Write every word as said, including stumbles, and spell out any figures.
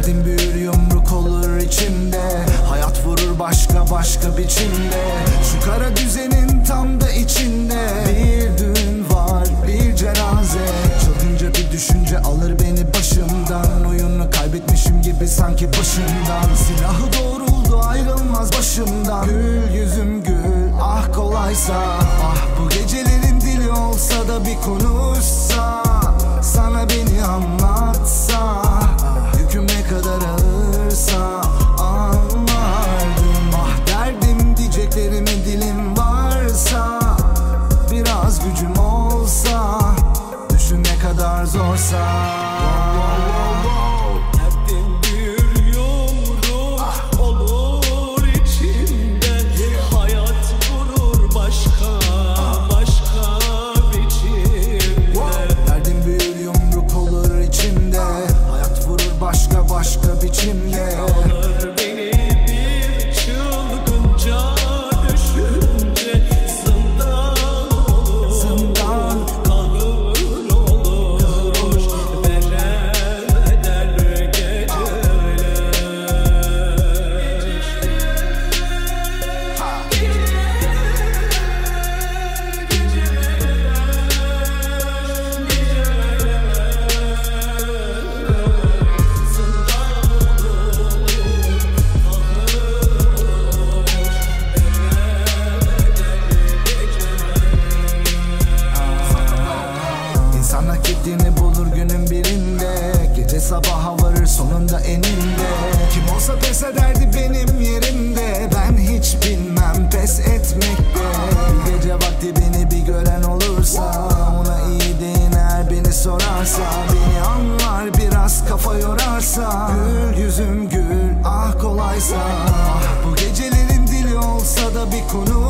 Derdim büyür yumruk olur içimde. Hayat vurur başka başka biçimde. Şu kara düzenin tam da içinde. Bir düğün var bir cenaze. Çılgınca bir düşünce alır beni başımdan. Oyunu kaybetmişim gibi sanki başımdan. Silahı doğruldu ayrılmaz başımdan. Gül yüzüm gül ah kolaysa. Ah bu gecelerin dili olsa da bir konuşsa. Sana beni anlatsa. Yüküm ne kadar ağırsa anlardım. Ah derdim diyeceklerimi dilim varsa. Biraz gücüm olsa. Düşün ne kadar zorsa. Derdim bir yumruk ah. olur içimde. Hayat vurur başka ah. başka biçimde. Derdim büyür yumruk olur içimde. Hayat vurur başka başka biçimde. Alır beni bir çılgınca düşünce. Zindan olur, Zindan kahır olur. Verem eder geceler. İnsan hak ettiğini bulur günün birinde. Gece sabaha varır sonunda eninde. Kim olsa pes ederdi benim yerimde. Ben hiç bilmem pes etmekte. Bir gece vakti beni bir gören olursa. Ona iyi deyin eğer beni sorarsa. Beni anlar biraz kafa yorarsa. Gül yüzüm gül ah kolaysa. Ah bu gecelerin dili olsa da bir konu